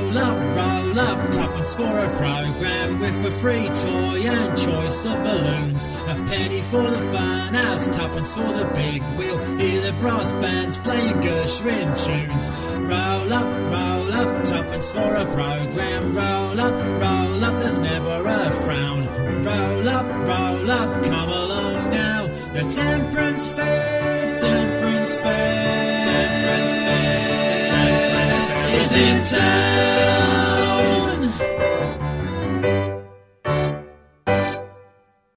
roll up, tuppence for a programme with a free toy and choice of balloons. A penny for the fun house, tuppence for the big wheel. Hear the brass bands playing Gershwin tunes. Roll up, tuppence for a programme. Roll up, there's never a frown. Roll up, come along now. The Temperance Fair, the Temperance Fair, Temperance Fair, the Temperance Fair is in town.